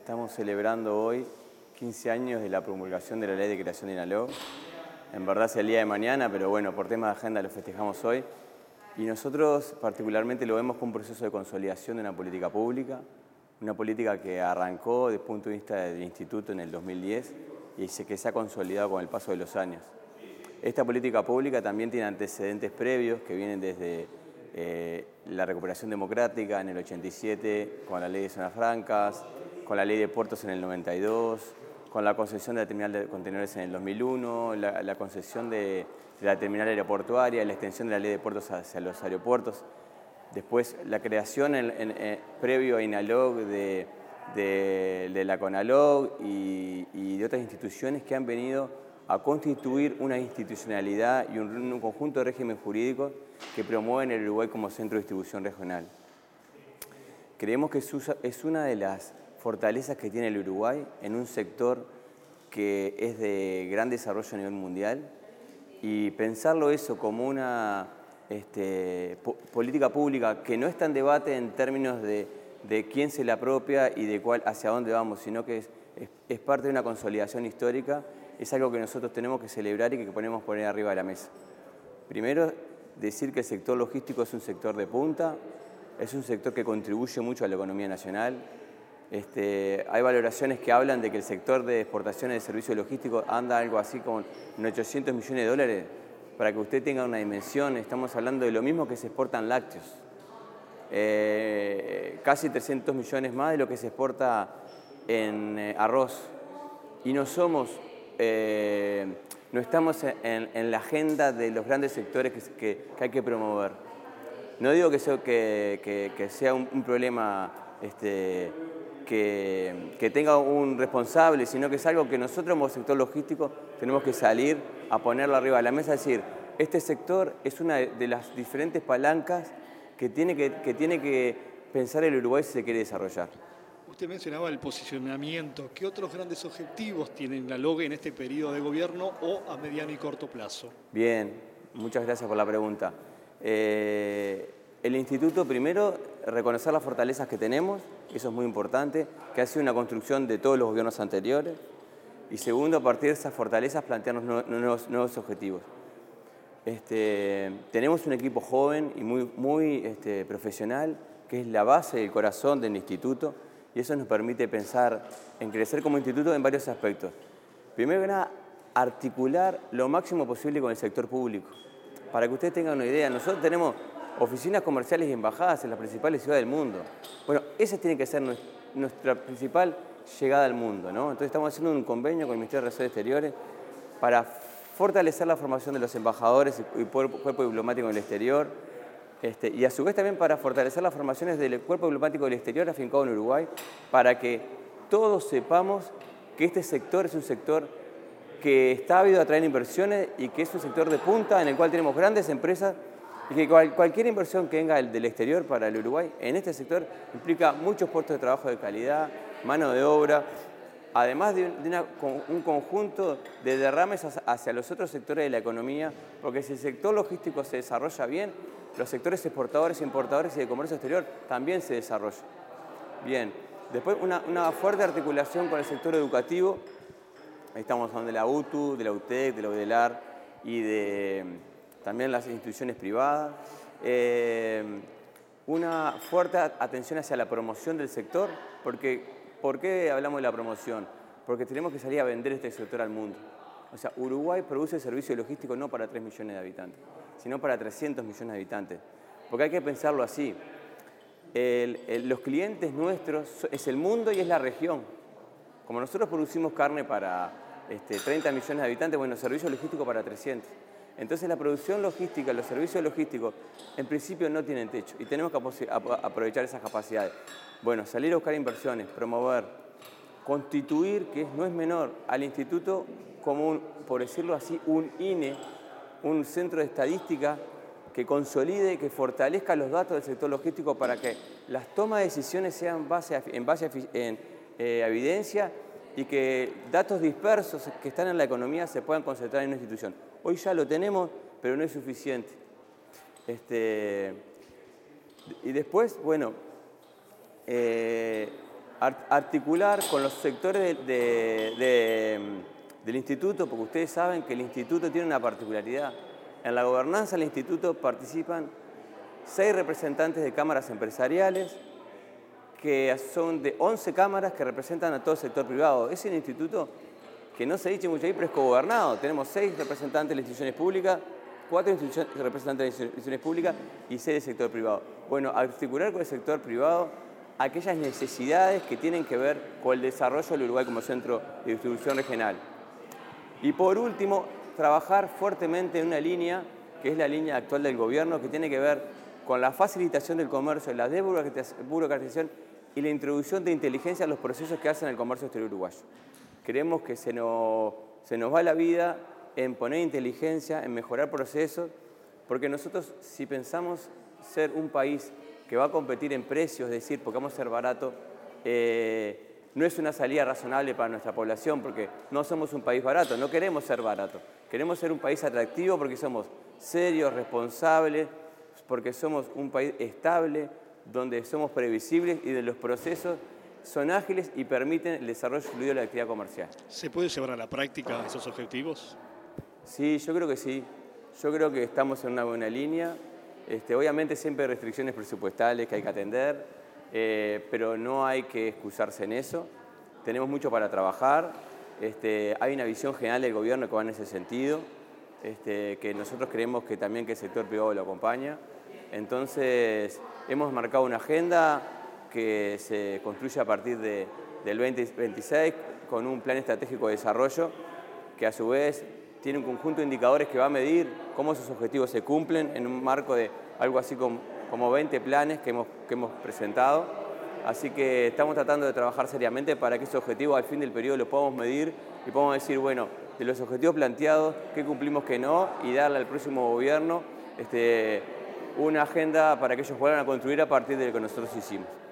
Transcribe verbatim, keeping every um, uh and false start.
Estamos celebrando hoy quince años de la promulgación de la Ley de Creación de INALOG. En verdad es el día de mañana, pero bueno, por tema de agenda lo festejamos hoy. Y nosotros particularmente lo vemos como un proceso de consolidación de una política pública, una política que arrancó desde el punto de vista del Instituto en el dos mil diez y que se ha consolidado con el paso de los años. Esta política pública también tiene antecedentes previos que vienen desde eh, la recuperación democrática en el ochenta y siete, con la Ley de Zonas Francas, con la Ley de Puertos en el noventa y dos, con la concesión de la terminal de contenedores en el dos mil uno, la, la concesión de, de la terminal aeroportuaria, la extensión de la Ley de Puertos hacia los aeropuertos. Después la creación en, en, en, previo a INALOG de, de, de la CONALOG y, y de otras instituciones que han venido a constituir una institucionalidad y un, un conjunto de régimen jurídicos que promueven el Uruguay como centro de distribución regional. Creemos que es una de las fortalezas que tiene el Uruguay en un sector que es de gran desarrollo a nivel mundial, y pensarlo eso como una este, po política pública que no está en debate en términos de, de quién se la apropia y de cuál, hacia dónde vamos, sino que es, es, es parte de una consolidación histórica, es algo que nosotros tenemos que celebrar y que podemos poner arriba de la mesa. Primero, decir que el sector logístico es un sector de punta, es un sector que contribuye mucho a la economía nacional. Este, hay valoraciones que hablan de que el sector de exportaciones de servicios logísticos anda algo así como en ochocientos millones de dólares. Para que usted tenga una dimensión, estamos hablando de lo mismo que se exportan lácteos. Eh, casi trescientos millones más de lo que se exporta en eh, arroz. Y no somos, eh, no estamos en, en la agenda de los grandes sectores que, que, que hay que promover. No digo que sea, que, que, que sea un, un problema este, que, que tenga un responsable, sino que es algo que nosotros como sector logístico tenemos que salir a ponerlo arriba de la mesa, es decir, este sector es una de las diferentes palancas que tiene que, que, tiene que pensar el Uruguay si se quiere desarrollar. Usted mencionaba el posicionamiento. ¿Qué otros grandes objetivos tiene INALOG en este periodo de gobierno o a mediano y corto plazo? Bien, muchas gracias por la pregunta. Eh, el Instituto, primero, reconocer las fortalezas que tenemos, eso es muy importante, que ha sido una construcción de todos los gobiernos anteriores. Y segundo, a partir de esas fortalezas, plantearnos nuevos, nuevos objetivos. Este, tenemos un equipo joven y muy, muy este, profesional, que es la base y el corazón del instituto, y eso nos permite pensar en crecer como instituto en varios aspectos. Primero que nada, articular lo máximo posible con el sector público. Para que ustedes tengan una idea, nosotros tenemos oficinas comerciales y embajadas en las principales ciudades del mundo. Bueno, esa tiene que ser nuestra principal llegada al mundo, ¿no? Entonces estamos haciendo un convenio con el Ministerio de Relaciones Exteriores para fortalecer la formación de los embajadores y cuerpo diplomático en el exterior, este, y a su vez también para fortalecer las formaciones del cuerpo diplomático del exterior afincado en Uruguay, para que todos sepamos que este sector es un sector que está ávido a atraer inversiones y que es un sector de punta en el cual tenemos grandes empresas y que cual, cualquier inversión que venga del, del exterior para el Uruguay en este sector implica muchos puestos de trabajo de calidad, mano de obra, además de, de una, un conjunto de derrames hacia los otros sectores de la economía, porque si el sector logístico se desarrolla bien, los sectores exportadores, importadores y de comercio exterior también se desarrollan. Bien, después una, una fuerte articulación con el sector educativo. Ahí estamos hablando de la U T U, de la U T E C, de la UDELAR y de también las instituciones privadas. Eh, una fuerte atención hacia la promoción del sector, porque ¿por qué hablamos de la promoción? Porque tenemos que salir a vender este sector al mundo. O sea, Uruguay produce servicio logístico no para tres millones de habitantes, sino para trescientos millones de habitantes. Porque hay que pensarlo así. El, el, los clientes nuestros es el mundo y es la región. Como nosotros producimos carne para este, treinta millones de habitantes, bueno, servicio logístico para trescientos. Entonces la producción logística, los servicios logísticos, en principio no tienen techo y tenemos que aprovechar esas capacidades. Bueno, salir a buscar inversiones, promover, constituir, que no es menor, al instituto como, un, por decirlo así, un I N E, un centro de estadística que consolide, que fortalezca los datos del sector logístico para que las tomas de decisiones sean base a, en base a en, eh, a evidencia y que datos dispersos que están en la economía se puedan concentrar en una institución. Hoy ya lo tenemos, pero no es suficiente. Este, y después, bueno, eh, articular con los sectores de, de, de, del instituto, porque ustedes saben que el instituto tiene una particularidad. En la gobernanza del instituto participan seis representantes de cámaras empresariales, que son de once cámaras que representan a todo el sector privado. Es un instituto que no se dice mucho ahí, pero es cogobernado. Tenemos seis representantes de las instituciones públicas, cuatro representantes de las instituciones públicas y seis del sector privado. Bueno, articular con el sector privado aquellas necesidades que tienen que ver con el desarrollo del Uruguay como centro de distribución regional. Y por último, trabajar fuertemente en una línea, que es la línea actual del gobierno, que tiene que ver con la facilitación del comercio, la desburocratización y la introducción de inteligencia en los procesos que hacen el comercio exterior uruguayo. Creemos que se nos, se nos va la vida en poner inteligencia, en mejorar procesos, porque nosotros, si pensamos ser un país que va a competir en precios, es decir, porque vamos a ser barato, eh, no es una salida razonable para nuestra población, porque no somos un país barato, no queremos ser barato. Queremos ser un país atractivo porque somos serios, responsables, porque somos un país estable, donde somos previsibles y de los procesos son ágiles y permiten el desarrollo fluido de la actividad comercial. ¿Se puede llevar a la práctica esos objetivos? Sí, yo creo que sí. Yo creo que estamos en una buena línea. Este, obviamente siempre hay restricciones presupuestales que hay que atender, eh, pero no hay que excusarse en eso. Tenemos mucho para trabajar. Este, hay una visión general del gobierno que va en ese sentido, este, que nosotros creemos que también que el sector privado lo acompaña. Entonces, hemos marcado una agenda que se construye a partir de, del veinte veintiséis con un plan estratégico de desarrollo que a su vez tiene un conjunto de indicadores que va a medir cómo esos objetivos se cumplen en un marco de algo así como, como veinte planes que hemos, que hemos presentado. Así que estamos tratando de trabajar seriamente para que esos objetivos al fin del periodo los podamos medir y podamos decir, bueno, de los objetivos planteados, qué cumplimos, qué no, y darle al próximo gobierno este, una agenda para que ellos puedan construir a partir de lo que nosotros hicimos.